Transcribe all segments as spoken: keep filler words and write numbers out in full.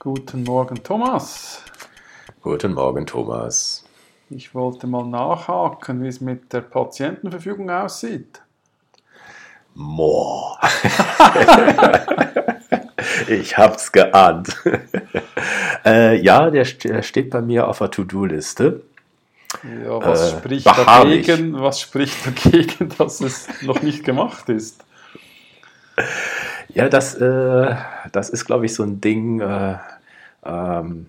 Guten Morgen, Thomas. Guten Morgen, Thomas. Ich wollte mal nachhaken, wie es mit der Patientenverfügung aussieht. Moor. Ich hab's geahnt. äh, ja, der, der steht bei mir auf der To-Do-Liste. Ja, was Äh, spricht beharrlich. dagegen, was spricht dagegen, dass es noch nicht gemacht ist? Ja, das, äh, das ist, glaube ich, so ein Ding. Äh, ähm,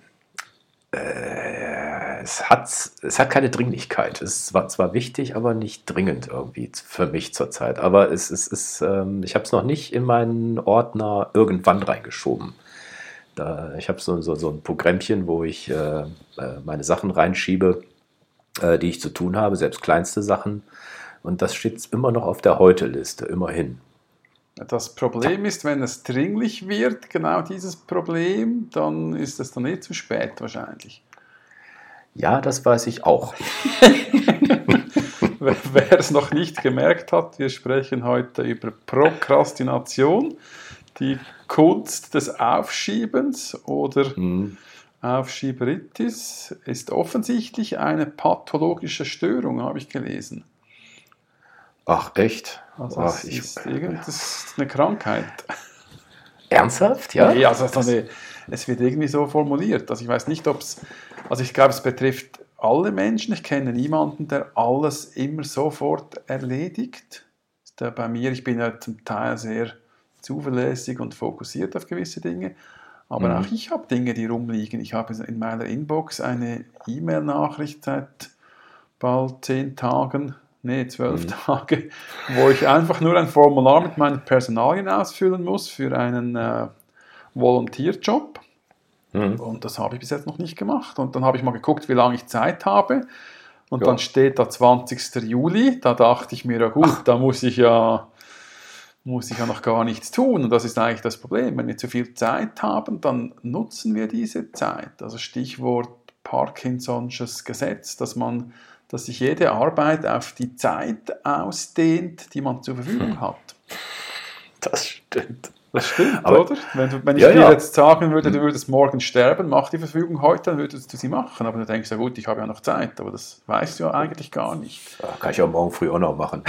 äh, es, hat, es hat keine Dringlichkeit. Es war zwar wichtig, aber nicht dringend irgendwie für mich zurzeit. Aber es, es ist, ähm, ich habe es noch nicht in meinen Ordner irgendwann reingeschoben. Da, ich habe so, so, so ein Programmchen, wo ich äh, äh, meine Sachen reinschiebe, äh, die ich zu tun habe, selbst kleinste Sachen. Und das steht immer noch auf der Heute-Liste, immerhin. Das Problem ist, wenn es dringlich wird, genau dieses Problem, dann ist es dann eh zu spät wahrscheinlich. Ja, das weiß ich auch. Wer es noch nicht gemerkt hat, wir sprechen heute über Prokrastination, die Kunst des Aufschiebens oder Hm. Aufschieberitis ist offensichtlich eine pathologische Störung, habe ich gelesen. Ach, echt? Also Ach, es ich, ist, irgend, das ist eine Krankheit. ernsthaft? Ja? Nee, also es, ist eine, es wird irgendwie so formuliert. Also ich weiß nicht, ob es, also ich glaube, es betrifft alle Menschen. Ich kenne niemanden, der alles immer sofort erledigt. Ist ja bei mir, ich bin ja zum Teil sehr zuverlässig und fokussiert auf gewisse Dinge. Aber Mhm. auch ich habe Dinge, die rumliegen. Ich habe in meiner Inbox eine E-Mail-Nachricht seit bald zehn Tagen, nee, zwölf Mhm. Tage, wo ich einfach nur ein Formular mit meinen Personalien ausfüllen muss für einen äh, Volontierjob. Mhm. Und das habe ich bis jetzt noch nicht gemacht. Und dann habe ich mal geguckt, wie lange ich Zeit habe. Und Ja. dann steht da zwanzigster Juli. Da dachte ich mir, ja gut, da muss ich ja, muss ich ja noch gar nichts tun. Und das ist eigentlich das Problem. Wenn wir zu viel Zeit haben, dann nutzen wir diese Zeit. Also Stichwort Parkinson'sches Gesetz, dass man, dass sich jede Arbeit auf die Zeit ausdehnt, die man zur Verfügung hat. Das stimmt. Das stimmt, Aber- oder? Wenn, du, wenn ich Ja, dir ja. jetzt sagen würde, du würdest morgen sterben, mach die Verfügung heute, dann würdest du sie machen. Aber du denkst, ja gut, ich habe ja noch Zeit. Aber das weißt du ja eigentlich gar nicht. Ja, kann ich auch morgen früh auch noch machen.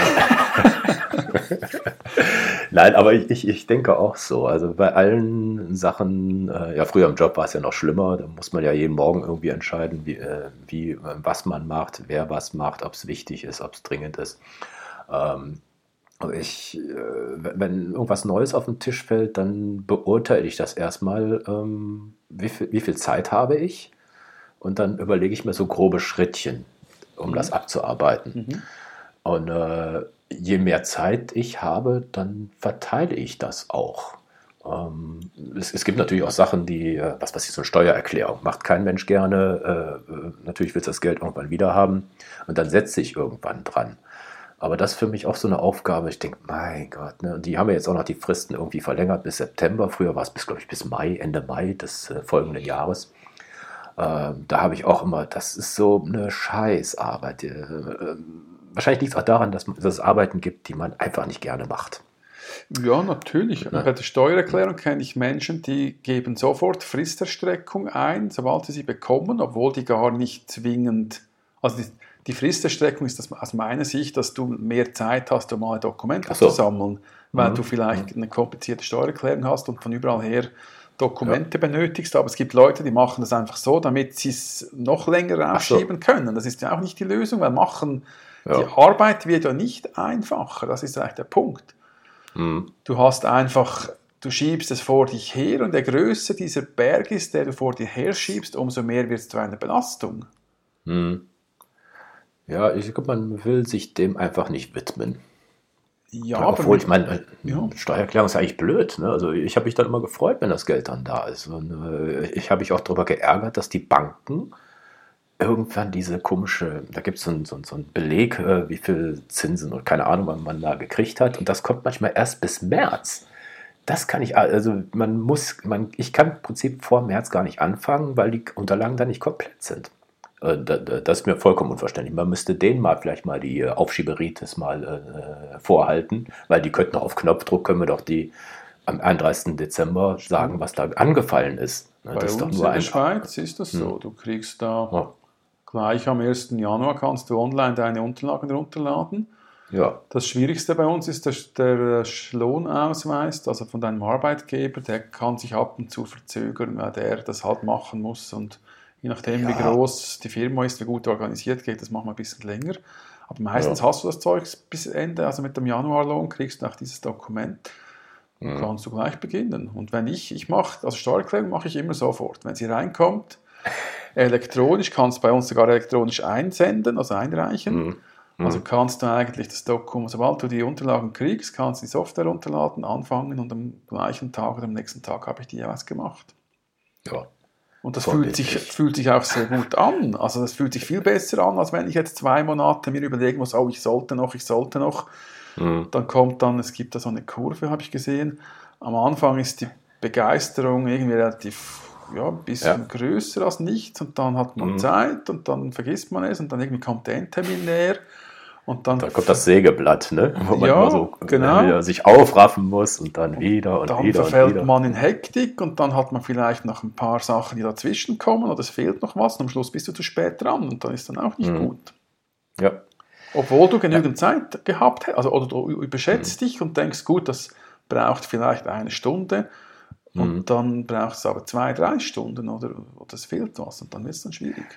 Nein, aber ich, ich, ich denke auch so. Also bei allen Sachen, äh, ja, früher im Job war es ja noch schlimmer. Da muss man ja jeden Morgen irgendwie entscheiden, wie, äh, wie, äh, was man macht, wer was macht, ob es wichtig ist, ob es dringend ist. Ähm, aber ich, äh, wenn irgendwas Neues auf den Tisch fällt, dann beurteile ich das erstmal, ähm, wie viel, wie viel Zeit habe ich? Und dann überlege ich mir so grobe Schrittchen, um das abzuarbeiten. Mhm. Und äh, je mehr Zeit ich habe, dann verteile ich das auch. Ähm, es, es gibt natürlich auch Sachen, die, äh, was weiß ich, so eine Steuererklärung macht kein Mensch gerne. Äh, äh, natürlich willst du das Geld irgendwann wieder haben und dann setze ich irgendwann dran. Aber das ist für mich auch so eine Aufgabe. Ich denke, mein Gott, ne? Und die haben ja jetzt auch noch die Fristen irgendwie verlängert bis September. Früher war es bis, glaube ich, bis Mai, Ende Mai des äh, folgenden Jahres. Ähm, da habe ich auch immer, das ist so eine Scheißarbeit. Äh, äh, wahrscheinlich liegt es auch daran, dass, man, dass es Arbeiten gibt, die man einfach nicht gerne macht. Ja, natürlich. Ja. Bei der Steuererklärung kenne ich Menschen, die geben sofort Fristerstreckung ein, sobald sie sie bekommen, obwohl die gar nicht zwingend, also die, die Fristerstreckung ist das aus meiner Sicht, dass du mehr Zeit hast, um mal Dokumente Ach so. zu sammeln, weil Mhm. du vielleicht eine komplizierte Steuererklärung hast und von überall her Dokumente benötigst, aber es gibt Leute, die machen das einfach so, damit sie es noch länger Ach so. rausschieben können. Das ist ja auch nicht die Lösung, weil machen, Ja. die Arbeit wird ja nicht einfacher, das ist eigentlich der Punkt. Mhm. Du hast einfach, du schiebst es vor dich her und je größer dieser Berg ist, der du vor dir her schiebst, umso mehr wird es zu einer Belastung. Mhm. Ja, ich glaube, man will sich dem einfach nicht widmen. Ja, Ja, aber obwohl, mit- ich meine, ja. Steuererklärung ist eigentlich blöd. Ne? Also ich habe mich dann immer gefreut, wenn das Geld dann da ist. Und äh, ich habe mich auch darüber geärgert, dass die Banken irgendwann diese komische, da gibt so es so, so einen Beleg, äh, wie viel Zinsen und keine Ahnung, wann man da gekriegt hat. Und das kommt manchmal erst bis März. Das kann ich, also man muss, man, ich kann im Prinzip vor März gar nicht anfangen, weil die Unterlagen dann nicht komplett sind. Äh, da- da- Das ist mir vollkommen unverständlich. Man müsste denen mal vielleicht mal die äh, Aufschieberitis mal äh, vorhalten, weil die könnten auch auf Knopfdruck, können wir doch die am einunddreißigsten Dezember sagen, was da angefallen ist. Bei das ist uns doch in nur der ein Schweiz ist das so. Hm. Du kriegst da Ja. gleich am ersten Januar kannst du online deine Unterlagen runterladen. Ja. Das Schwierigste bei uns ist der, der Lohnausweis, also von deinem Arbeitgeber, der kann sich ab und zu verzögern, weil der das halt machen muss. Und je nachdem, Ja. wie groß die Firma ist, wie gut organisiert, geht das manchmal ein bisschen länger. Aber meistens Ja. hast du das Zeug bis Ende, also mit dem Januarlohn kriegst du auch dieses Dokument. Dann Mhm. kannst du gleich beginnen. Und wenn ich, ich mache, also Steuererklärung mache ich immer sofort. Wenn sie reinkommt, elektronisch, kannst du bei uns sogar elektronisch einsenden, also einreichen. Mhm. Mhm. Also kannst du eigentlich das Dokument, sobald du die Unterlagen kriegst, kannst du die Software runterladen, anfangen und am gleichen Tag oder am nächsten Tag habe ich die jeweils gemacht. Ja. Und das fühlt sich, Vorbildlich. fühlt sich auch sehr gut an. Also das fühlt sich viel besser an, als wenn ich jetzt zwei Monate mir überlegen muss, oh, ich sollte noch, ich sollte noch. Mhm. Dann kommt dann, es gibt da so eine Kurve, habe ich gesehen. Am Anfang ist die Begeisterung irgendwie relativ, ja, ein bisschen Ja. größer als nichts und dann hat man Mhm. Zeit und dann vergisst man es und dann irgendwie kommt der Endtermin näher und dann, Da kommt das Sägeblatt, ne? Wo man Ja, immer so genau. wieder sich aufraffen muss und dann wieder und dann wieder und verfällt wieder. man in Hektik und dann hat man vielleicht noch ein paar Sachen, die dazwischen kommen oder es fehlt noch was und am Schluss bist du zu spät dran und dann ist dann auch nicht Mhm. gut. Ja. Obwohl du genügend Zeit gehabt hast, also, oder du überschätzt Mhm. dich und denkst, gut, das braucht vielleicht eine Stunde und Mhm. dann braucht es aber zwei, drei Stunden oder, oder es fehlt was und dann wird es dann schwierig.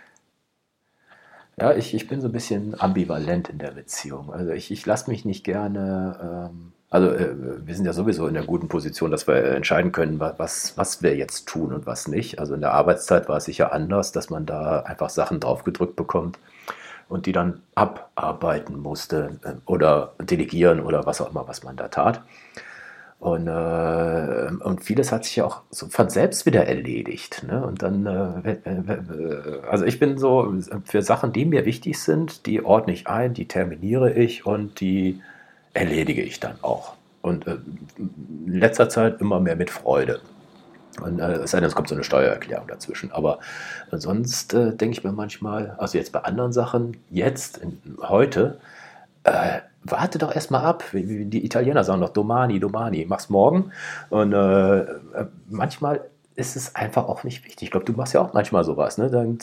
Ja, ich, ich bin so ein bisschen ambivalent in der Beziehung. Also ich, ich lasse mich nicht gerne, ähm, also äh, wir sind ja sowieso in der guten Position, dass wir entscheiden können, wa- was, was wir jetzt tun und was nicht. Also in der Arbeitszeit war es sicher anders, dass man da einfach Sachen draufgedrückt bekommt und die dann abarbeiten musste äh, oder delegieren oder was auch immer, was man da tat. Und, äh, und vieles hat sich ja auch so von selbst wieder erledigt. Ne? Und dann, äh, äh, also ich bin so, für Sachen, die mir wichtig sind, die ordne ich ein, die terminiere ich und die erledige ich dann auch. Und äh, in letzter Zeit immer mehr mit Freude. Und äh, es sei denn, es kommt so eine Steuererklärung dazwischen. Aber sonst äh, denke ich mir manchmal, also jetzt bei anderen Sachen, jetzt, in, heute, äh, warte doch erstmal ab. Wie- wie Die Italiener sagen doch Domani, Domani, mach's morgen. Und äh, äh, manchmal ist es einfach auch nicht wichtig. Ich glaube, du machst ja auch manchmal sowas. Ne? Dann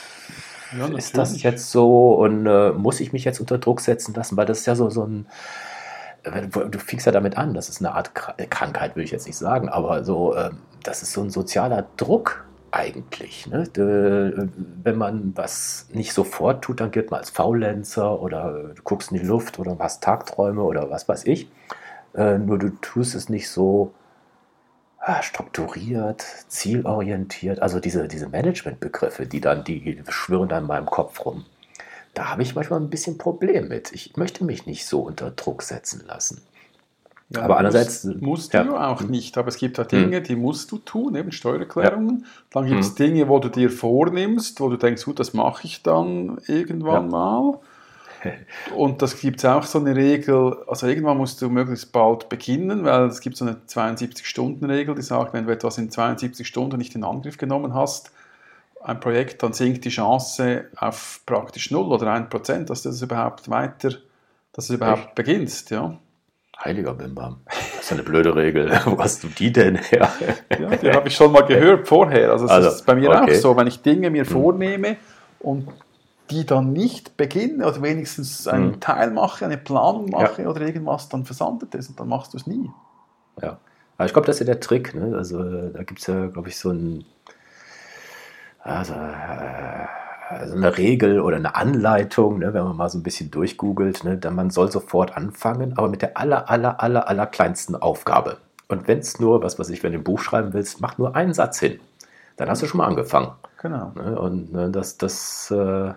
Ja, ist das jetzt so und äh, muss ich mich jetzt unter Druck setzen lassen, weil das ist ja so, so ein. äh, Du fängst ja damit an, das ist eine Art Kr- Krankheit, will ich jetzt nicht sagen, aber so, ähm, das ist so ein sozialer Druck eigentlich. Ne? De, wenn man was nicht sofort tut, dann gilt man als Faulenzer oder du guckst in die Luft oder hast Tagträume oder was weiß ich. Äh, nur du tust es nicht so ah, strukturiert, zielorientiert. Also diese, diese Managementbegriffe, die dann, die schwirren dann in meinem Kopf rum. Da habe ich manchmal ein bisschen Problem mit. Ich möchte mich nicht so unter Druck setzen lassen. Ja, aber andererseits. Musst, musst ja. du ja auch nicht, aber es gibt ja Dinge, Hm. die musst du tun, eben Steuererklärungen. Dann gibt es Hm. Dinge, wo du dir vornimmst, wo du denkst, gut, das mache ich dann irgendwann Ja. mal. Und das gibt es auch so eine Regel, also irgendwann musst du möglichst bald beginnen, weil es gibt so eine zweiundsiebzig-Stunden-Regel, die sagt, wenn du etwas in zweiundsiebzig Stunden nicht in Angriff genommen hast, ein Projekt, dann sinkt die Chance auf praktisch null oder ein Prozent, dass du das überhaupt weiter, dass du überhaupt Echt? beginnst, ja. Heiliger Bimbam. Das ist eine blöde Regel. Wo hast du die denn her? Ja, die habe ich schon mal gehört vorher. Also es Also, ist bei mir okay. auch so, wenn ich Dinge mir vornehme und die dann nicht beginne oder wenigstens einen Hm. Teil mache, eine Planung mache oder irgendwas, dann versandet es und dann machst du es nie. Ja. Aber ich glaube, das ist ja der Trick. Ne? Also da gibt es ja, glaube ich, so ein, also, äh, also eine Regel oder eine Anleitung, ne? Wenn man mal so ein bisschen durchgoogelt, ne? Dann man soll sofort anfangen, aber mit der aller, aller, aller, aller kleinsten Aufgabe. Und wenn es nur, was weiß ich, wenn du ein Buch schreiben willst, mach nur einen Satz hin. Dann hast du schon mal angefangen. Genau. Ne? Und ne, das, das äh,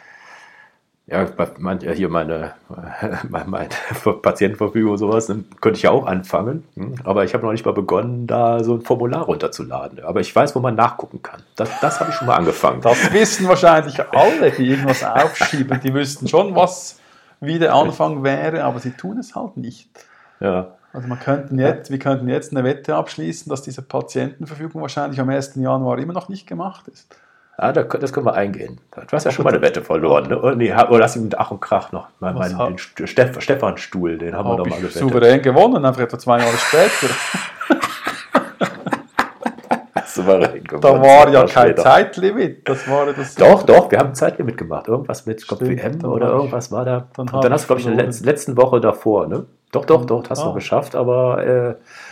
ja, bei mein, ja, hier meine, mein, mein Patientenverfügung sowas, dann könnte ich ja auch anfangen. hm, Aber ich habe noch nicht mal begonnen, da so ein Formular runterzuladen. Aber ich weiß, wo man nachgucken kann. Das, das habe ich schon mal angefangen. Das wissen wahrscheinlich alle, die irgendwas aufschieben. Die wüssten schon, was wie der Anfang wäre, aber sie tun es halt nicht. Ja. Also man könnten jetzt, wir könnten jetzt eine Wette abschließen, dass diese Patientenverfügung wahrscheinlich am ersten Januar immer noch nicht gemacht ist. Ah, da, das können wir eingehen. Du hast ja schon mal eine Wette verloren. Ne? Oder, nee, oder hast du mit Ach und Krach noch mal Was meinen, hab- den Steff, Stephan-Stuhl, den haben wir Habe doch mal ich gewettet. souverän gewonnen, einfach etwa zwei Jahre später. souverän geworden. Da war ja Jahre kein später. Zeitlimit. Das war ja das. Doch, doch, wir haben ein Zeitlimit gemacht. Irgendwas mit Gott Stimmt, W M dann oder hab ich- irgendwas war da. dann Und hab dann ich hast du, glaube ich, in der verloren. letzten, letzten Woche davor, ne? Doch, doch, doch, hast du Ah. noch geschafft, aber äh,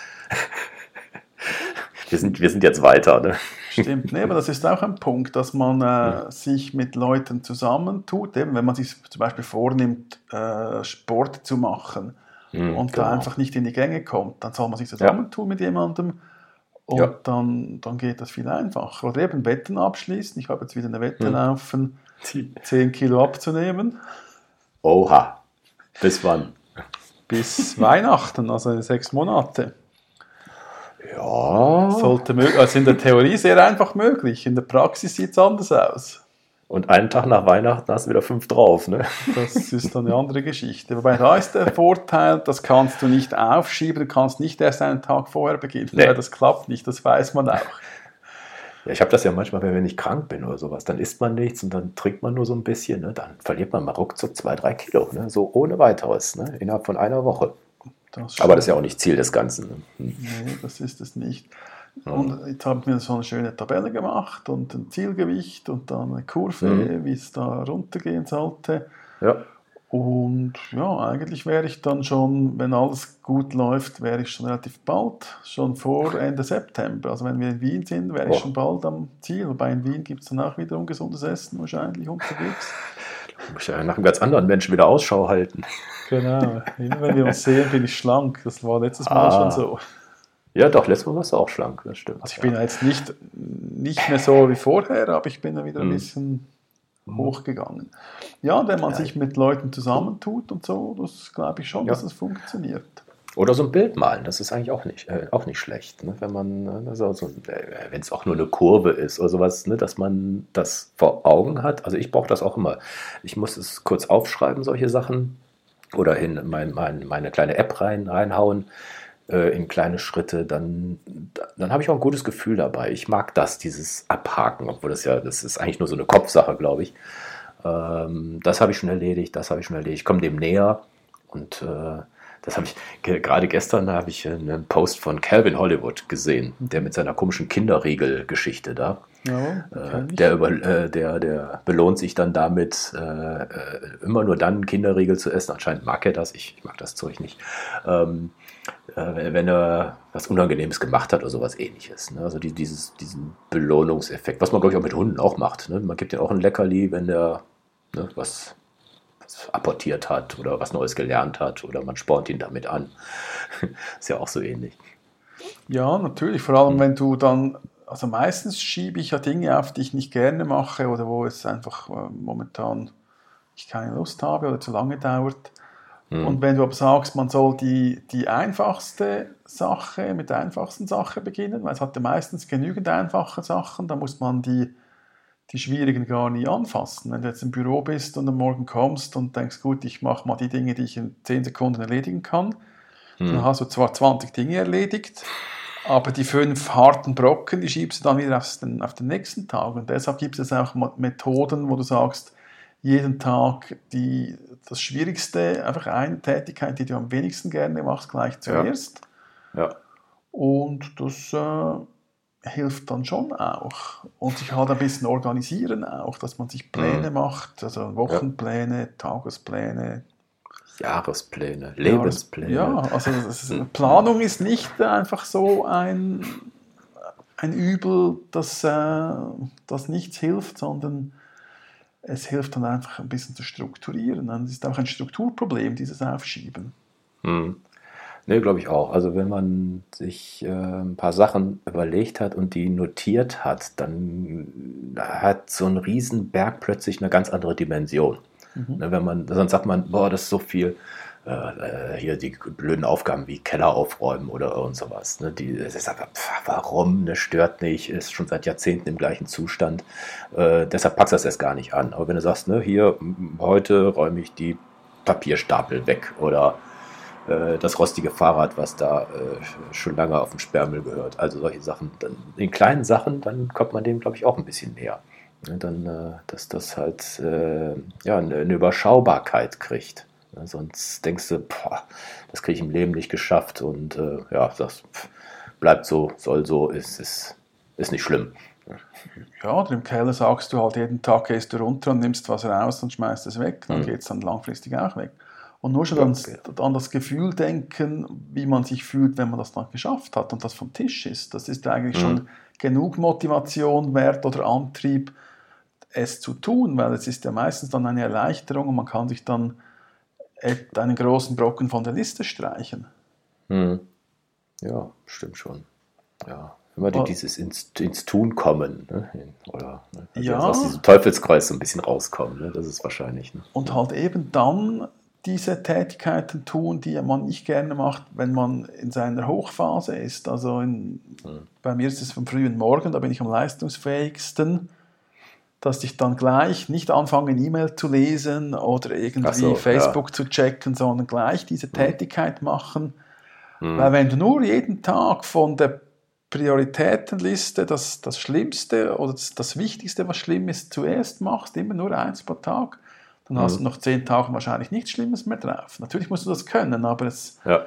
wir, sind, wir sind jetzt weiter, ne? Stimmt, nee, aber das ist auch ein Punkt, dass man äh, sich mit Leuten zusammentut, eben wenn man sich zum Beispiel vornimmt, äh, Sport zu machen Mhm, und genau. da einfach nicht in die Gänge kommt, dann soll man sich zusammentun mit jemandem und Ja. dann, dann geht das viel einfacher. Oder eben Wetten abschließen, ich habe jetzt wieder eine Wette Mhm. laufen, zehn Kilo abzunehmen, Oha. Bis wann? bis Weihnachten, also in sechs Monate. Ja. Sollte möglich, also in der Theorie sehr einfach möglich, in der Praxis sieht es anders aus. Und einen Tag nach Weihnachten hast du wieder fünf drauf, ne? Das ist dann eine andere Geschichte. Wobei da ist der Vorteil, das kannst du nicht aufschieben, du kannst nicht erst einen Tag vorher beginnen, Nee. weil das klappt nicht, das weiß man auch. Ja, ich habe das ja manchmal, wenn ich krank bin oder sowas, dann isst man nichts und dann trinkt man nur so ein bisschen, ne? Dann verliert man mal ruckzuck zwei, drei Kilo, ne? So ohne weiteres, ne? Innerhalb von einer Woche. Das Aber das ist ja auch nicht Ziel des Ganzen. Ne? Hm. Nee, das ist es nicht. Und jetzt haben wir so eine schöne Tabelle gemacht und ein Zielgewicht und dann eine Kurve, Mhm. wie es da runtergehen sollte. Ja. Und ja, eigentlich wäre ich dann schon, wenn alles gut läuft, wäre ich schon relativ bald, schon vor Ende September. Also wenn wir in Wien sind, wäre ich Oh. schon bald am Ziel. Wobei in Wien gibt es dann auch wieder ungesundes Essen wahrscheinlich unterwegs. Muss ich ja nach einem ganz anderen Menschen wieder Ausschau halten. Genau, immer wenn wir uns sehen, bin ich schlank. Das war letztes Mal Ah. schon so. Ja, doch, letztes Mal warst du auch schlank, das stimmt. Also ich bin ja jetzt nicht, nicht mehr so wie vorher, aber ich bin ja wieder ein Mhm. bisschen hochgegangen. Ja, und wenn man Ja. sich mit Leuten zusammentut und so, das glaube ich schon, Ja. dass es funktioniert. Oder so ein Bild malen, das ist eigentlich auch nicht, äh, auch nicht schlecht. Ne? Wenn man, äh, also so, äh, wenn es auch nur eine Kurve ist oder sowas, ne? Dass man das vor Augen hat. Also ich brauche das auch immer. Ich muss es kurz aufschreiben, solche Sachen. Oder in mein, mein, meine kleine App rein, reinhauen, äh, in kleine Schritte. Dann, dann habe ich auch ein gutes Gefühl dabei. Ich mag das, dieses Abhaken, obwohl das ja, das ist eigentlich nur so eine Kopfsache, glaube ich. Ähm, das habe ich schon erledigt, das habe ich schon erledigt. Ich komme dem näher und äh, das habe ich ge- gerade gestern, da habe ich einen Post von Calvin Hollywood gesehen, der mit seiner komischen Kinderriegel-Geschichte da. Ja, Äh, der, über, äh, der, der belohnt sich dann damit, äh, äh, immer nur dann Kinderriegel zu essen. Anscheinend mag er das, ich, ich mag das Zeug nicht. Ähm, äh, wenn er was Unangenehmes gemacht hat oder sowas Ähnliches. Ne? Also die, dieses, diesen Belohnungseffekt, was man, glaube ich, auch mit Hunden auch macht. Ne? Man gibt denen auch ein Leckerli, wenn der ne, was, was apportiert hat oder was Neues gelernt hat oder man spornt ihn damit an. Ist ja auch so ähnlich. Ja, natürlich. Vor allem, wenn du dann, also meistens schiebe ich ja Dinge auf, die ich nicht gerne mache oder wo es einfach äh, momentan ich keine Lust habe oder zu lange dauert. Mhm. Und wenn du aber sagst, man soll die, die einfachste Sache mit der einfachsten Sache beginnen, weil es hat ja meistens genügend einfache Sachen, da muss man die, die schwierigen gar nie anfassen. Wenn du jetzt im Büro bist und am Morgen kommst und denkst, gut, ich mache mal die Dinge, die ich in zehn Sekunden erledigen kann, dann hast du zwar zwanzig Dinge erledigt, aber die fünf harten Brocken, die schiebst du dann wieder auf den, auf den nächsten Tag. Und deshalb gibt es auch Methoden, wo du sagst, jeden Tag die, das Schwierigste, einfach eine Tätigkeit, die du am wenigsten gerne machst, gleich zuerst. Ja. Ja. Und das äh, hilft dann schon auch. Und sich halt ein bisschen organisieren auch, dass man sich Pläne Mhm. macht, also Wochenpläne, Tagespläne, Jahrespläne, Lebenspläne. Ja, also das ist, Planung ist nicht einfach so ein, ein Übel, das, äh, das nichts hilft, sondern es hilft dann einfach ein bisschen zu strukturieren. Und es ist auch ein Strukturproblem, dieses Aufschieben. Hm. Ne, glaube ich auch. Also wenn man sich äh, ein paar Sachen überlegt hat und die notiert hat, dann hat so ein Riesenberg plötzlich eine ganz andere Dimension. Mhm. Ne, wenn man, sonst sagt man, boah, das ist so viel, äh, hier die blöden Aufgaben wie Keller aufräumen oder irgend sowas. Ne, die, das ist aber, pf, warum, ne, stört nicht, ist schon seit Jahrzehnten im gleichen Zustand. Äh, deshalb packst du das erst gar nicht an. Aber wenn du sagst, ne, hier, m- heute räume ich die Papierstapel weg oder äh, das rostige Fahrrad, was da äh, schon lange auf den Sperrmüll gehört. Also solche Sachen. Dann, in kleinen Sachen, dann kommt man dem, glaube ich, auch ein bisschen näher. Ne, dann, äh, dass das halt äh, ja, eine, eine Überschaubarkeit kriegt. Ne, sonst denkst du, boah, das kriege ich im Leben nicht geschafft und äh, ja, sagst, pff, bleibt so, soll so, ist, ist ist nicht schlimm. Ja, oder im Keller sagst du halt, jeden Tag gehst du runter und nimmst was raus und schmeißt es weg. Dann mhm. geht es dann langfristig auch weg. Und nur schon ja, okay. an, an das Gefühl denken, wie man sich fühlt, wenn man das dann geschafft hat und das vom Tisch ist. Das ist eigentlich mhm. schon genug Motivation wert oder Antrieb, es zu tun, weil es ist ja meistens dann eine Erleichterung und man kann sich dann einen großen Brocken von der Liste streichen. Mhm. Ja, stimmt schon. Ja. Immer die, dieses ins, ins Tun kommen, ne? Oder ne? Also ja. aus diesem Teufelskreuz so ein bisschen rauskommen, ne? Das ist wahrscheinlich. Ne? Und halt eben dann diese Tätigkeiten tun, die man nicht gerne macht, wenn man in seiner Hochphase ist. Also in, hm. bei mir ist es vom frühen Morgen, da bin ich am leistungsfähigsten, dass ich dann gleich nicht anfange, eine E-Mail zu lesen oder irgendwie so, Facebook ja. zu checken, sondern gleich diese hm. Tätigkeit machen. Hm. Weil wenn du nur jeden Tag von der Prioritätenliste, das, das Schlimmste oder das, das Wichtigste, was schlimm ist, zuerst machst, immer nur eins pro Tag, dann mhm. hast du nach zehn Tagen wahrscheinlich nichts Schlimmes mehr drauf. Natürlich musst du das können, aber es, ja.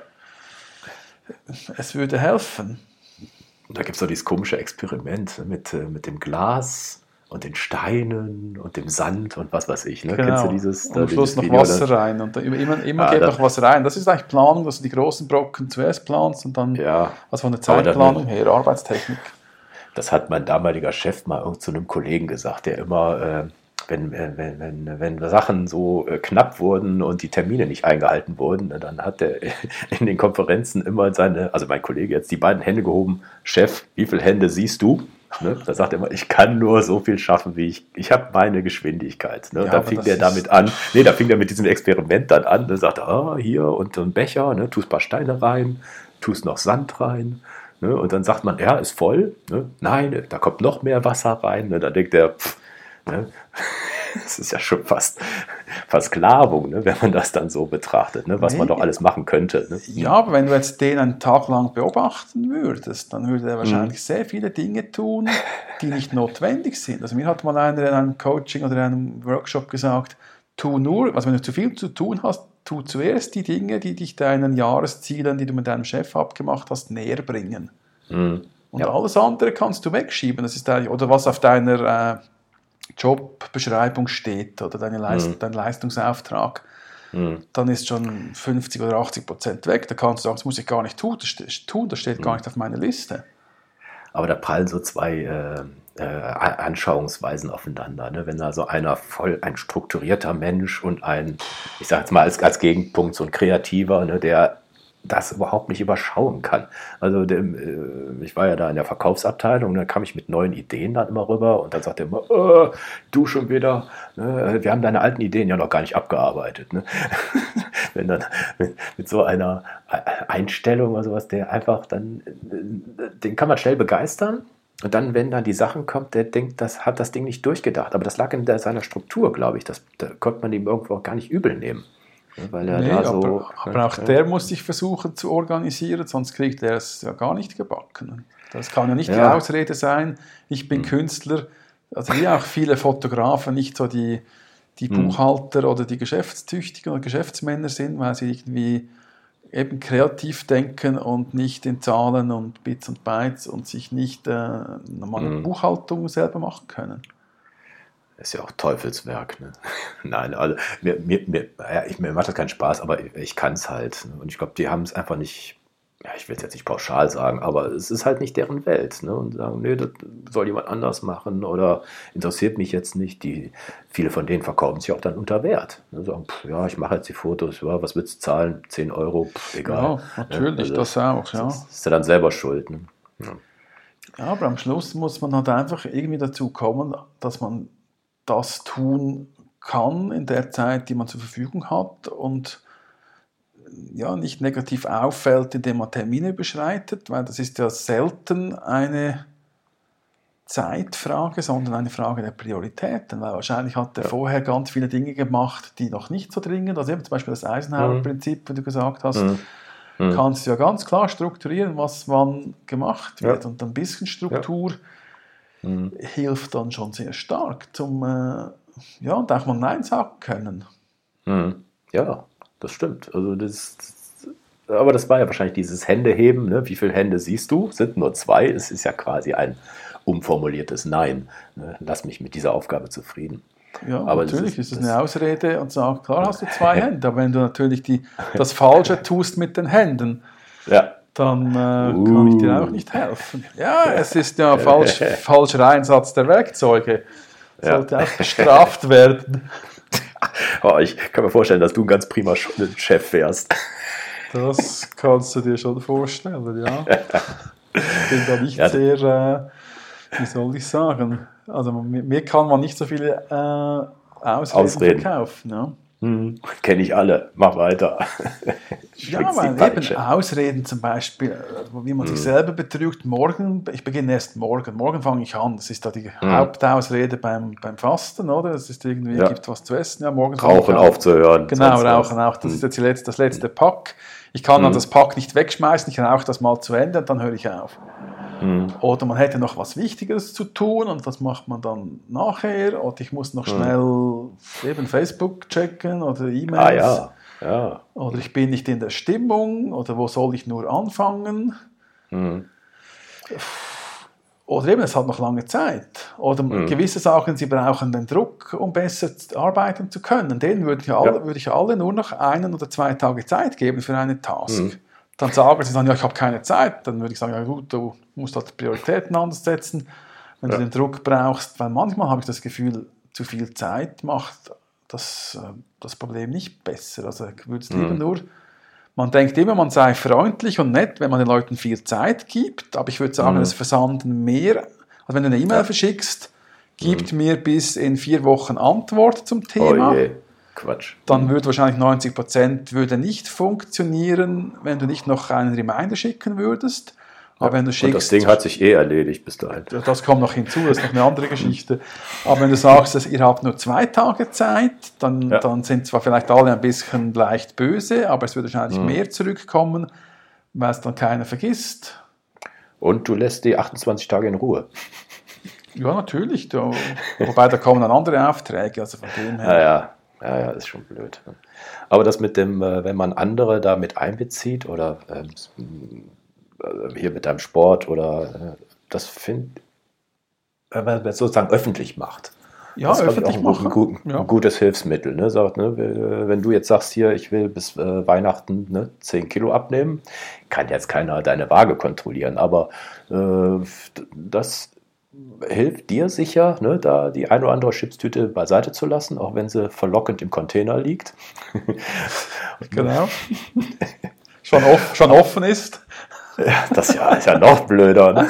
es würde helfen. Und da gibt es doch dieses komische Experiment mit, mit dem Glas und den Steinen und dem Sand und was weiß ich. Ne? Genau. Kennst du dieses? Und am Schluss noch Video, Wasser oder? rein. Und immer, immer ja, geht noch was rein. Das ist eigentlich Planung, dass du die großen Brocken zuerst planst und dann, ja, also von der Zeitplanung dann, her, Arbeitstechnik. Das hat mein damaliger Chef mal irgend zu einem Kollegen gesagt, der immer, äh, wenn, wenn, wenn, wenn Sachen so äh, knapp wurden und die Termine nicht eingehalten wurden, ne, dann hat er in den Konferenzen immer seine, also mein Kollege jetzt die beiden Hände gehoben, Chef, wie viele Hände siehst du? Ne? Da sagt er immer, ich kann nur so viel schaffen, wie ich, ich habe meine Geschwindigkeit. Ne? Und ja, dann fing der damit an, nee, da fing er mit diesem Experiment dann an, ne? Sagte, ah, hier und so ein Becher, ne? Tust ein paar Steine rein, tust noch Sand rein, ne? Und dann sagt man, ja, ist voll, ne? Nein, da kommt noch mehr Wasser rein, ne? Dann denkt er, pff, ne? Das ist ja schon fast Versklavung, ne, wenn man das dann so betrachtet, ne, was nee. man doch alles machen könnte. Ne? Ja, aber wenn du jetzt den einen Tag lang beobachten würdest, dann würde er wahrscheinlich mhm. sehr viele Dinge tun, die nicht notwendig sind. Also mir hat mal einer in einem Coaching oder in einem Workshop gesagt, tu nur, also wenn du zu viel zu tun hast, tu zuerst die Dinge, die dich deinen Jahreszielen, die du mit deinem Chef abgemacht hast, näher bringen. Mhm. Und ja. alles andere kannst du wegschieben. Das ist eigentlich, oder was auf deiner äh, Jobbeschreibung steht oder deine Leist- mhm. dein Leistungsauftrag, mhm. dann ist schon fünfzig oder achtzig Prozent weg. Da kannst du sagen, das muss ich gar nicht tun, das, st- tun, das steht mhm. gar nicht auf meiner Liste. Aber da prallen so zwei äh, äh, Anschauungsweisen aufeinander. Ne? Wenn da so einer voll ein strukturierter Mensch und ein, ich sage jetzt mal als, als Gegenpunkt, so ein Kreativer, ne, der das überhaupt nicht überschauen kann. Also dem, äh, ich war ja da in der Verkaufsabteilung, da kam ich mit neuen Ideen dann immer rüber und dann sagt er immer, oh, du schon wieder, ne, wir haben deine alten Ideen ja noch gar nicht abgearbeitet. Ne? Wenn dann mit, mit so einer Einstellung oder sowas, der einfach dann, den kann man schnell begeistern. Und dann, wenn dann die Sachen kommt, der denkt, das hat das Ding nicht durchgedacht. Aber das lag in der, seiner Struktur, glaube ich. Das, da konnte man ihm irgendwo auch gar nicht übel nehmen. Weil er nee, da so, aber, aber auch ja. der muss sich versuchen zu organisieren, sonst kriegt er es ja gar nicht gebacken. Das kann ja nicht ja. die Ausrede sein, ich bin hm. Künstler, also wie auch viele Fotografen nicht so die, die hm. Buchhalter oder die Geschäftstüchtigen oder Geschäftsmänner sind, weil sie irgendwie eben kreativ denken und nicht in Zahlen und Bits und Bytes und sich nicht äh, normale hm. Buchhaltung selber machen können. Ist ja auch Teufelswerk. Ne? Nein, also mir, mir, mir, ja, ich, mir macht das keinen Spaß, aber ich, ich kann es halt. Ne? Und ich glaube, die haben es einfach nicht, ja, ich will es jetzt nicht pauschal sagen, aber es ist halt nicht deren Welt. Ne? Und sagen, nee, das soll jemand anders machen oder interessiert mich jetzt nicht. Die, viele von denen verkaufen sich auch dann unter Wert. Ne? Sagen, pff, ja, ich mache jetzt die Fotos, ja, was willst du zahlen? zehn Euro, pff, egal. Ja, natürlich, also, das auch, ja. Das ist ja dann selber schuld. Ne? Ja. Ja, aber am Schluss muss man halt einfach irgendwie dazu kommen, dass man das tun kann in der Zeit, die man zur Verfügung hat und ja, nicht negativ auffällt, indem man Termine überschreitet, weil das ist ja selten eine Zeitfrage, sondern eine Frage der Prioritäten, weil wahrscheinlich hat er ja. vorher ganz viele Dinge gemacht, die noch nicht so dringend, also eben zum Beispiel das Eisenhower-Prinzip, wie du gesagt hast, mhm. Mhm. kannst du ja ganz klar strukturieren, was wann gemacht wird ja. und ein bisschen Struktur ja. Mhm. hilft dann schon sehr stark zum, äh, ja, und auch mal Nein sagen können. Mhm. Ja, das stimmt. Also das, das, aber das war ja wahrscheinlich dieses Händeheben, ne? Wie viele Hände siehst du? Sind nur zwei. Es ist ja quasi ein umformuliertes Nein. Ne? Lass mich mit dieser Aufgabe zufrieden. Ja, aber natürlich ist, ist es eine Ausrede und sagt, klar hast du zwei Hände, aber wenn du natürlich die, das Falsche tust mit den Händen, ja. dann äh, uh. kann ich dir auch nicht helfen. Ja, es ist ja falsch, falscher Einsatz der Werkzeuge. Sollte ja. auch bestraft werden. Oh, ich kann mir vorstellen, dass du ein ganz prima Chef wärst. Das kannst du dir schon vorstellen, ja. Ich bin da nicht ja. sehr, äh, wie soll ich sagen, also mir kann man nicht so viele äh, Ausreden, Ausreden verkaufen. Ja. Hm, kenne ich alle, mach weiter. Ja, weil eben Ausreden zum Beispiel, wie man hm. sich selber betrügt, morgen, ich beginne erst morgen, morgen fange ich an, das ist da die hm. Hauptausrede beim, beim Fasten, oder? Das ist irgendwie, ja. gibt was zu essen, ja, morgen Rauchen aufzuhören. Genau, Rauchen auch, das hm. ist jetzt die letzte, das letzte Pack. Ich kann dann hm. das Pack nicht wegschmeißen, ich rauche das mal zu Ende und dann höre ich auf. Hm. Oder man hätte noch was Wichtigeres zu tun und das macht man dann nachher. Oder ich muss noch schnell hm. eben Facebook checken oder E-Mails. Ah, ja. Ja. Oder ich bin nicht in der Stimmung oder wo soll ich nur anfangen. Hm. Oder eben, es hat noch lange Zeit. Oder hm. gewisse Sachen, sie brauchen den Druck, um besser arbeiten zu können. Denen würde ich alle, ja. würde ich alle nur noch einen oder zwei Tage Zeit geben für einen Task. Hm. Dann sagen sie dann, ja, ich habe keine Zeit. Dann würde ich sagen, ja gut, du musst halt Prioritäten anders setzen, wenn ja. du den Druck brauchst. Weil manchmal habe ich das Gefühl, zu viel Zeit macht das, das Problem nicht besser. Also ich würde es lieber mhm. nur, man denkt immer, man sei freundlich und nett, wenn man den Leuten viel Zeit gibt. Aber ich würde sagen, mhm. es versanden mehr. Also wenn du eine E-Mail ja. verschickst, gibt mhm. mir bis in vier Wochen Antwort zum Thema. Oh je. Quatsch. Dann würde wahrscheinlich neunzig Prozent würde nicht funktionieren, wenn du nicht noch einen Reminder schicken würdest. Aber wenn du schickst, und das Ding hat sich eh erledigt bis dahin. Das kommt noch hinzu, das ist noch eine andere Geschichte. Aber wenn du sagst, dass ihr habt nur zwei Tage Zeit, dann, ja. dann sind zwar vielleicht alle ein bisschen leicht böse, aber es wird wahrscheinlich mhm. mehr zurückkommen, weil es dann keiner vergisst. Und du lässt die achtundzwanzig Tage in Ruhe. Ja, natürlich. Da, wobei da kommen dann andere Aufträge. Also von dem her. Ja, ja. Ja, ja, ist schon blöd. Aber das mit dem, wenn man andere da mit einbezieht oder ähm, hier mit deinem Sport oder das finde wenn man es sozusagen öffentlich macht. Ja, das öffentlich ist auch machen. Ein, gut, ein ja. gutes Hilfsmittel. Ne? Sagt, ne? Wenn du jetzt sagst, hier, ich will bis äh, Weihnachten ne, zehn Kilo abnehmen, kann jetzt keiner deine Waage kontrollieren, aber äh, das hilft dir sicher, ne, da die ein oder andere Chipstüte beiseite zu lassen, auch wenn sie verlockend im Container liegt. Genau. schon, off, schon offen ist. Ja, das ja, ist ja noch blöder. Ne?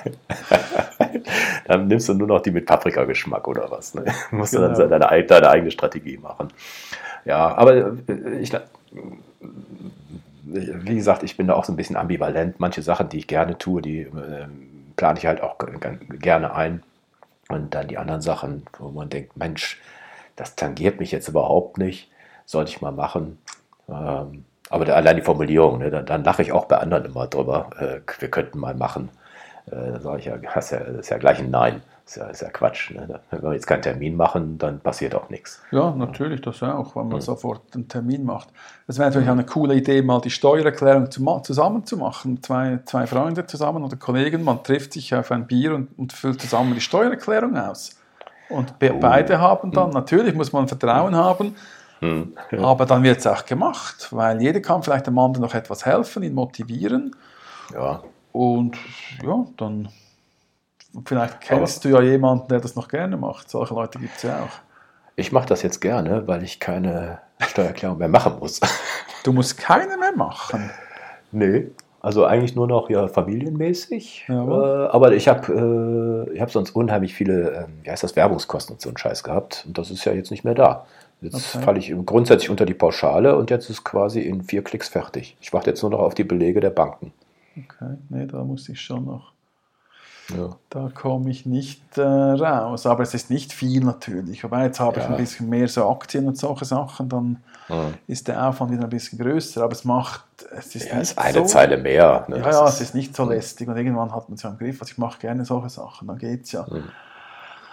Dann nimmst du nur noch die mit Paprikageschmack oder was. Ne? Musst genau. du dann deine, deine eigene Strategie machen. Ja, aber ich, wie gesagt, ich bin da auch so ein bisschen ambivalent. Manche Sachen, die ich gerne tue, die äh, plane ich halt auch gerne ein. Und dann die anderen Sachen, wo man denkt, Mensch, das tangiert mich jetzt überhaupt nicht, sollte ich mal machen. Ähm, aber da, allein die Formulierung, ne, dann, dann lache ich auch bei anderen immer drüber. Äh, wir könnten mal machen. Äh, dann sage ich ja, das ist ja, das ist ja gleich ein Nein. Das ist ja, das ist ja Quatsch. Ne? Wenn wir jetzt keinen Termin machen, dann passiert auch nichts. Ja, natürlich, das auch, wenn man mhm. sofort einen Termin macht. Das wäre natürlich auch eine coole Idee, mal die Steuererklärung zu, zusammen zu machen. Zwei, zwei Freunde zusammen oder Kollegen, man trifft sich auf ein Bier und, und füllt zusammen die Steuererklärung aus. Und be- oh. beide haben dann, mhm. natürlich muss man Vertrauen mhm. haben, mhm. Ja. aber dann wird es auch gemacht, weil jeder kann vielleicht dem anderen noch etwas helfen, ihn motivieren. Ja. Und ja, dann vielleicht kennst aber du ja jemanden, der das noch gerne macht. Solche Leute gibt es ja auch. Ich mache das jetzt gerne, weil ich keine Steuererklärung mehr machen muss. Du musst keine mehr machen? Nee, also eigentlich nur noch ja, familienmäßig. Ja, äh, aber ich habe äh, ich hab sonst unheimlich viele, äh, wie heißt das, Werbungskosten und so einen Scheiß gehabt. Und das ist ja jetzt nicht mehr da. Jetzt okay. falle ich grundsätzlich unter die Pauschale und jetzt ist quasi in vier Klicks fertig. Ich warte jetzt nur noch auf die Belege der Banken. Okay, nee, da muss ich schon noch. Ja. Da komme ich nicht äh, raus. Aber es ist nicht viel natürlich. Aber jetzt habe ja. ich ein bisschen mehr so Aktien und solche Sachen, dann ja. ist der Aufwand wieder ein bisschen größer. Aber es macht, es ist ja, nicht ist eine so, Zeile mehr. Ne? Ja, ja, es ist nicht so lästig. Und irgendwann hat man es ja im Griff. Also ich mache gerne solche Sachen, dann geht es ja. Mhm.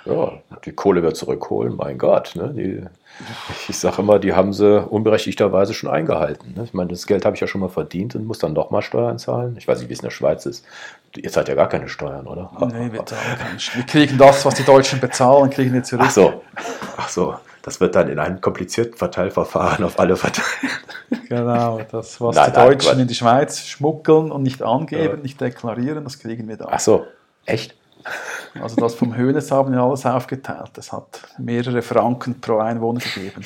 Ja, die Kohle wird zurückholen, mein Gott. Ne? Die, ich sage immer, die haben sie unberechtigterweise schon eingehalten. Ne? Ich meine, das Geld habe ich ja schon mal verdient und muss dann nochmal Steuern zahlen. Ich weiß nicht, wie es in der Schweiz ist. Ihr zahlt ja gar keine Steuern, oder? Nee, wir zahlen keine Steuern. Wir kriegen das, was die Deutschen bezahlen, kriegen wir zurück. Ach so, ach so. Das wird dann in einem komplizierten Verteilverfahren auf alle verteilt. Genau, das, was Nein, die nein, Deutschen Quatsch. in die Schweiz schmuggeln und nicht angeben, Ja. nicht deklarieren, das kriegen wir da. Ach so, echt? Also das vom Hönes haben wir alles aufgeteilt. Das hat mehrere Franken pro Einwohner gegeben.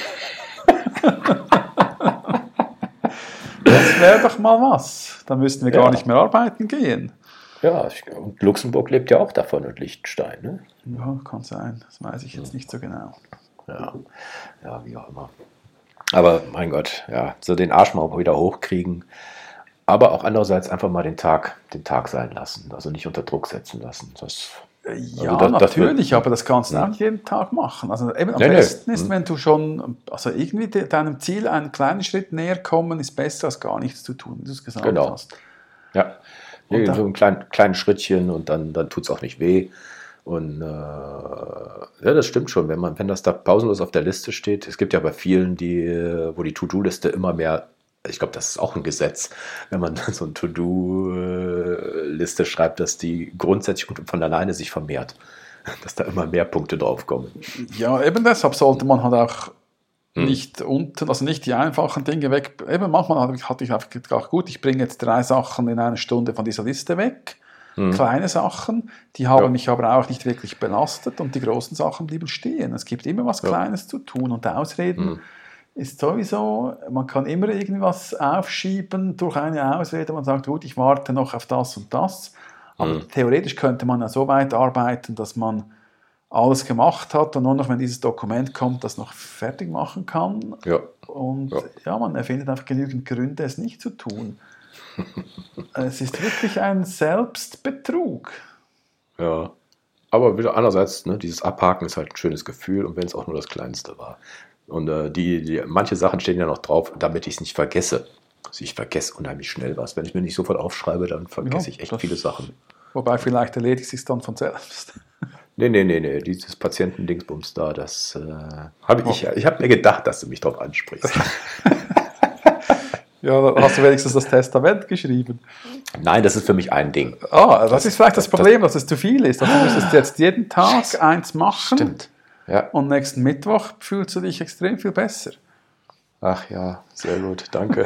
Das wäre doch mal was. Dann müssten wir Ja. gar nicht mehr arbeiten gehen. Ja, ich- und Luxemburg lebt ja auch davon und Liechtenstein. Ne? Ja, kann sein. Das weiß ich jetzt nicht so genau. Ja. ja, wie auch immer. Aber mein Gott, ja, so den Arsch mal wieder hochkriegen. Aber auch andererseits einfach mal den Tag, den Tag sein lassen. Also nicht unter Druck setzen lassen. Das, Ja, Also das- das natürlich, wird- aber das kannst du Ja. auch nicht jeden Tag machen. Also eben am Nee, nee. besten ist, Hm. wenn du schon, also irgendwie de, deinem Ziel einen kleinen Schritt näher kommen, ist besser als gar nichts zu tun, wie du es gesagt Genau. hast. ja, Und da- so ein klein, kleines Schrittchen und dann, dann tut es auch nicht weh. Und äh, ja, das stimmt schon, wenn man, wenn das da pausenlos auf der Liste steht. Es gibt ja bei vielen, die, äh, wo die To-Do-Liste immer mehr, ich glaube, das ist auch ein Gesetz, wenn man so eine To-Do-Liste schreibt, dass die grundsätzlich und von alleine sich vermehrt. Dass da immer mehr Punkte draufkommen. Ja, eben deshalb sollte man halt auch Hm. nicht unten, also nicht die einfachen Dinge weg. Eben manchmal hatte ich- hatte ich einfach gedacht, gut, ich bringe jetzt drei Sachen in einer Stunde von dieser Liste weg. Hm. Kleine Sachen, die haben Ja. mich aber auch nicht wirklich belastet und die großen Sachen blieben stehen. Es gibt immer was Ja. Kleines zu tun und Ausreden Hm. ist sowieso, man kann immer irgendwas aufschieben durch eine Ausrede. Man sagt, gut, ich warte noch auf das und das. Aber Mhm. theoretisch könnte man ja so weit arbeiten, dass man alles gemacht hat und nur noch, wenn dieses Dokument kommt, das noch fertig machen kann. Ja. Und Ja. ja, man erfindet einfach genügend Gründe, es nicht zu tun. Es ist wirklich ein Selbstbetrug. Ja. Aber wieder andererseits, ne, dieses Abhaken ist halt ein schönes Gefühl und wenn es auch nur das Kleinste war. Und äh, die, die, manche Sachen stehen ja noch drauf, damit ich es nicht vergesse. Also ich vergesse unheimlich schnell was. Wenn ich mir nicht sofort aufschreibe, dann vergesse Ja, ich echt das- viele Sachen. Wobei vielleicht erledigt es sich dann von selbst. Nee, nee, nee, nee, dieses Patientendingsbums da, das äh, habe ich, ich habe mir gedacht, dass du mich drauf ansprichst. Ja, da hast du wenigstens das Testament geschrieben. Nein, das ist für mich ein Ding. Ah, das, ist vielleicht das das- Problem, dass es zu viel ist. Also du müsstest jetzt jeden Tag eins machen. Stimmt. Ja. Und nächsten Mittwoch fühlst du dich extrem viel besser. Ach ja, sehr gut, danke.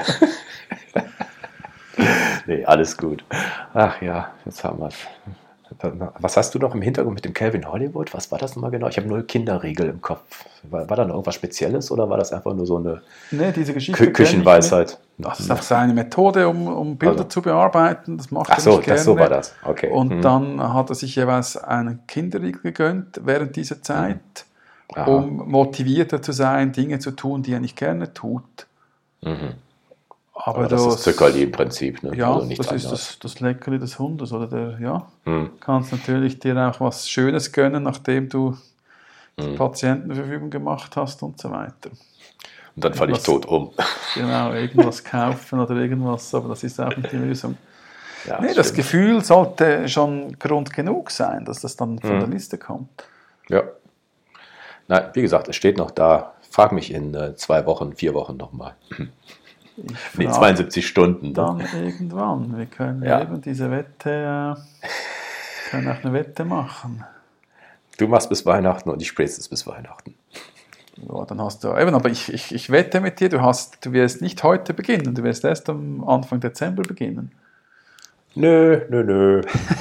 Nee, alles gut. Ach ja, jetzt haben wir es. Was hast du noch im Hintergrund mit dem Calvin Hollywood? Was war das nochmal genau? Ich habe nur Kinderriegel im Kopf. War, war da noch irgendwas Spezielles oder war das einfach nur so eine Nee, diese Geschichte Kü kenn ich Küchenweisheit? nicht. Das ist einfach seine Methode, um, um Bilder Also. zu bearbeiten. Das macht Ach er so, nicht gerne. das, so war das. Okay. Und Hm. dann hat er sich jeweils einen Kinderriegel gegönnt während dieser Zeit, Aha. um motivierter zu sein, Dinge zu tun, die er nicht gerne tut. Mhm. Aber, Aber das ist Zuckerli im Prinzip. Ne? Ja, Also nichts das ist anderes. das, das Leckerli des Hundes. Oder der, ja, Hm. kannst natürlich dir auch was Schönes gönnen, nachdem du die Hm. Patienten zur Verfügung gemacht hast und so weiter. Und dann falle ich Was- tot um. Genau, irgendwas kaufen oder irgendwas, aber das ist auch nicht die Lösung. Ja, Nee, das stimmt. Gefühl sollte schon Grund genug sein, dass das dann von Mhm. der Liste kommt. Ja. Nein, wie gesagt, es steht noch da. Frag mich in äh, zwei Wochen, vier Wochen nochmal. Ich Nee, frage zweiundsiebzig Stunden. Ne? dann irgendwann. Wir können Ja. eben diese Wette, äh, können auch eine Wette machen. Du machst bis Weihnachten und ich spätestens bis Weihnachten. Ja, dann hast du eben, aber ich, ich, ich wette mit dir, du, hast, du wirst nicht heute beginnen, du wirst erst am Anfang Dezember beginnen. Nö, nö, nö.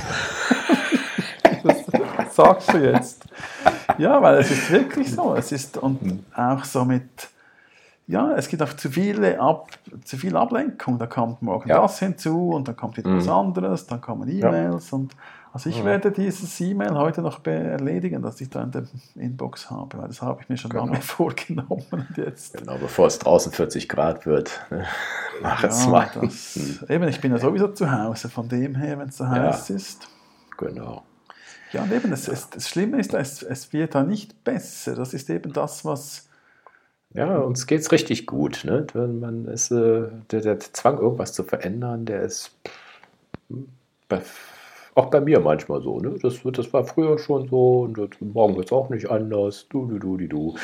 Das sagst du jetzt. Ja, weil es ist wirklich so. Es ist und auch so mit, ja, es gibt auch zu viele Ab, zu viel Ablenkung. Da kommt morgen Ja. das hinzu und dann kommt wieder was anderes, dann kommen E-Mails und also ich Mhm. werde dieses E-Mail heute noch be- erledigen, das ich da in der Inbox habe, weil das habe ich mir schon Genau. lange vorgenommen und jetzt. Genau, bevor es draußen vierzig Grad wird. ne? Mach es Ja, mal. das, eben, ich bin ja sowieso zu Hause, von dem her, wenn es so Ja. heiß ist. Genau. Ja, und eben, es, es, das Schlimme ist, es, es wird da nicht besser. Das ist eben das, was. Ja, uns geht es richtig gut. Ne? Wenn man ist, äh, der, der Zwang, irgendwas zu verändern, der ist. Auch bei mir manchmal so, ne? Das, das war früher schon so und das, morgen wird es auch nicht anders. Du, du, du, die, du.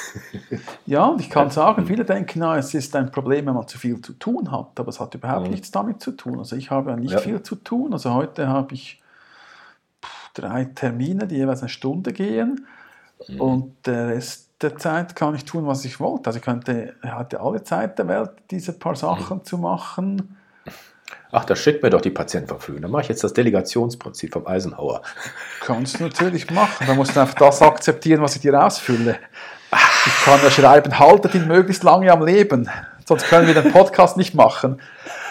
Ja, und ich kann sagen, viele denken, na, es ist ein Problem, wenn man zu viel zu tun hat, aber es hat überhaupt Mhm. nichts damit zu tun. Also ich habe ja nicht Ja. viel zu tun. Also heute habe ich drei Termine, die jeweils eine Stunde gehen Mhm. und der Rest der Zeit kann ich tun, was ich wollte. Also ich könnte, ich hatte alle Zeit der Welt, diese paar Sachen Mhm. zu machen. Ach, da schickt mir doch die Patientenverfügung. Dann mache ich jetzt das Delegationsprinzip vom Eisenhower. Kannst du natürlich machen. Da musst du einfach das akzeptieren, was ich dir ausfülle. Ich kann ja schreiben, haltet ihn möglichst lange am Leben. Sonst können wir den Podcast nicht machen.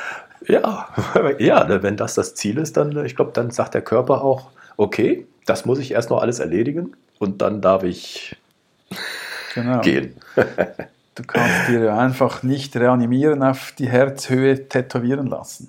Ja, ja, wenn das das Ziel ist, dann, ich glaube, dann sagt der Körper auch, okay, das muss ich erst noch alles erledigen und dann darf ich Genau. gehen. Du kannst dir ja einfach nicht reanimieren, auf die Herzhöhe tätowieren lassen.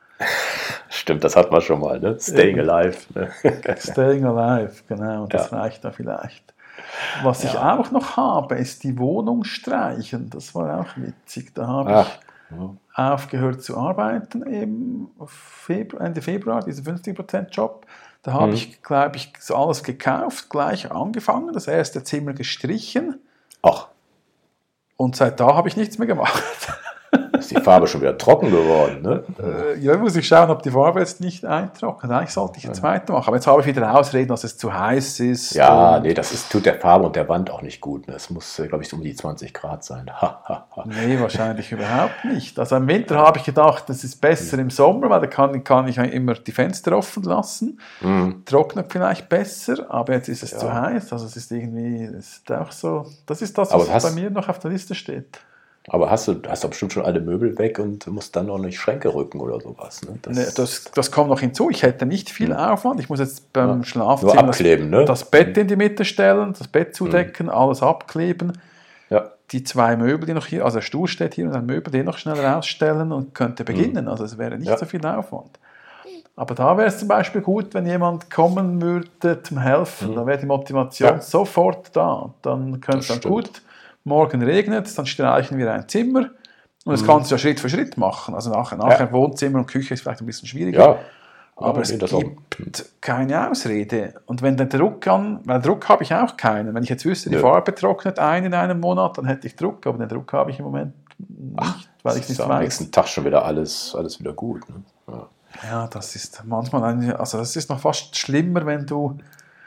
Stimmt, das hat man schon mal, ne? Staying Eben. alive. Ne? Staying alive, genau, das Ja. reicht da vielleicht. Was ich Ja. auch noch habe, ist die Wohnung streichen. Das war auch witzig. Da habe Ach, ich ja. aufgehört zu arbeiten im Februar, Ende Februar, dieser fünfzig Prozent Job. Da habe Mhm. ich, glaube ich, so alles gekauft, gleich angefangen, das erste Zimmer gestrichen Ach, und seit da habe ich nichts mehr gemacht. ist die Farbe schon wieder trocken geworden, ne? Äh, Ja, muss ich schauen, ob die Farbe jetzt nicht eintrocknet. Eigentlich sollte ich eine zweite machen. Aber jetzt habe ich wieder Ausreden, dass es zu heiß ist. Ja, und- nee, das ist, tut der Farbe und der Wand auch nicht gut. Ne? Es muss, glaube ich, so um die zwanzig Grad sein. Ha, ha, ha. Nee, wahrscheinlich überhaupt nicht. Also im Winter habe ich gedacht, das ist besser im Sommer, weil da kann, kann ich immer die Fenster offen lassen. Mhm. Trocknet vielleicht besser, aber jetzt ist es Ja. zu heiß. Also es ist irgendwie, es ist auch so, das ist das, Aber was hast- bei mir noch auf der Liste steht. Aber hast du hast doch bestimmt schon alle Möbel weg und musst dann noch nicht Schränke rücken oder sowas. Ne? Das, Nee, das, das kommt noch hinzu. Ich hätte nicht viel Aufwand. Ich muss jetzt beim Ja. Nur Schlafzimmer abkleben, ne? das Bett in die Mitte stellen, das Bett zudecken, alles abkleben. Ja. Die zwei Möbel, die noch hier, also der Stuhl steht hier und ein Möbel, den noch schnell rausstellen und könnte beginnen. Also es wäre nicht Ja. so viel Aufwand. Aber da wäre es zum Beispiel gut, wenn jemand kommen würde zum Helfen. Da wäre die Motivation Ja. sofort da. Dann könnte es Das dann stimmt. gut, morgen regnet es, dann streichen wir ein Zimmer. Und das kannst du ja Schritt für Schritt machen. Also nachher, nachher Wohnzimmer und Küche ist vielleicht ein bisschen schwieriger. Ja. Aber Ja, es nee, das auch- gibt keine Ausrede. Und wenn der Druck an, weil Druck habe ich auch keinen. Wenn ich jetzt wüsste, die Nö. Farbe trocknet ein in einem Monat, dann hätte ich Druck. Aber den Druck habe ich im Moment nicht, weil ich ist nicht ja am weiß. nächsten Tag schon wieder alles, alles wieder gut. Ne? Ja. Ja, das ist manchmal, ein, also das ist noch fast schlimmer, wenn du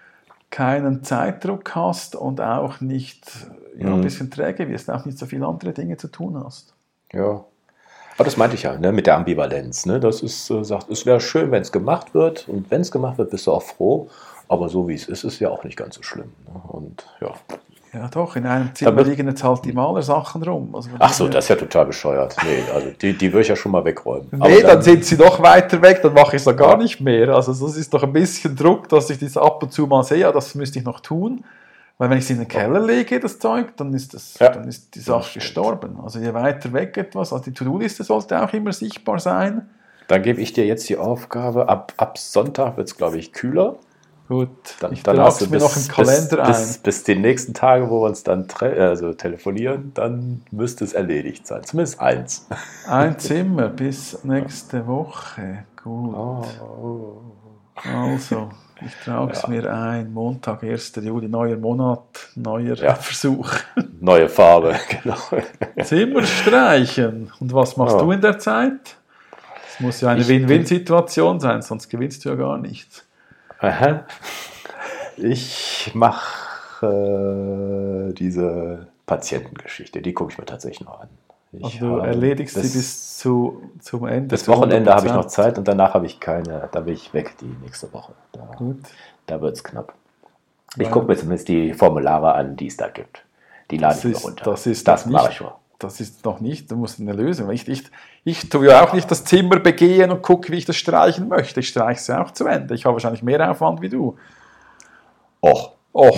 keinen Zeitdruck hast und auch nicht ja, ein Mhm. bisschen träge wirst, auch nicht so viele andere Dinge zu tun hast. Ja. Aber das meinte ich ja, ne, mit der Ambivalenz. Ne? Das ist, äh, sagt, es wäre schön, wenn es gemacht wird. Und wenn es gemacht wird, bist du auch froh. Aber so wie es ist, ist ja auch nicht ganz so schlimm. Ne? Und ja. Ja doch, in einem Zimmer Damit- liegen jetzt halt die Malersachen rum. Also Ach so, das ist ja total bescheuert. Nee, also die, die würde ich ja schon mal wegräumen. Aber Nee, dann sind sie noch weiter weg, dann mache ich es ja gar nicht mehr. Also das ist doch ein bisschen Druck, dass ich das ab und zu mal sehe, ja, das müsste ich noch tun. Weil wenn ich es in den Keller lege, das Zeug, dann ist, das, Ja. dann ist die Sache stimmt. gestorben. Also je weiter weg etwas, also die To-Do-Liste sollte auch immer sichtbar sein. Dann gebe ich dir jetzt die Aufgabe, ab, ab Sonntag wird es, glaube ich, kühler. Gut, Dann, ich dann trage hast es du mir bis, noch im Kalender bis, ein. bis, bis die nächsten Tage, wo wir uns dann tre also telefonieren, dann müsste es erledigt sein. Zumindest eins. Ein Zimmer bis nächste Woche. Gut. Oh. Also, ich trage es Ja. mir ein. Montag, erster Juli, neuer Monat, neuer Ja. Versuch. Neue Farbe, genau. Zimmer streichen. Und was machst Ja. du in der Zeit? Es muss ja eine Ich Win-Win-Situation sein, sonst gewinnst du ja gar nichts. Aha. Ich mache äh, diese Patientengeschichte, die gucke ich mir tatsächlich noch an. Ich Also du habe erledigst bis, sie bis zu, zum Ende. bis zu Wochenende habe ich noch hundert Zeit und danach habe ich keine, da bin ich weg die nächste Woche. Da, Prozent. Gut. da wird es knapp. Ich Weil- gucke mir zumindest die Formulare an, die es da gibt. Die lade Das ich mir ist, runter. das ist das noch mache nicht, ich schon. das ist noch nicht, du musst eine Lösung. Ich, ich, ich tue ja auch nicht das Zimmer begehen und gucke, wie ich das streichen möchte. Ich streiche es ja auch zu Ende. Ich habe wahrscheinlich mehr Aufwand wie du. Och. Oh.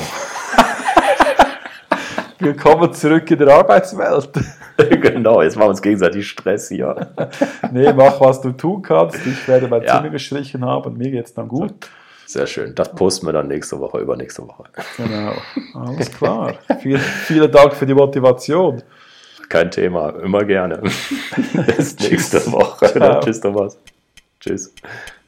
Willkommen zurück in der Arbeitswelt. Genau, jetzt machen wir uns gegenseitig Stress hier. Nee, mach, was du tun kannst. Ich werde mein Ja. Zimmer gestrichen haben. Mir geht es dann gut. Sehr schön. Das posten wir dann nächste Woche, übernächste Woche. Genau. Alles klar. Viel, vielen Dank für die Motivation. Kein Thema, immer gerne. Bis nächste Woche. Ciao. Tschüss, Thomas. Tschüss.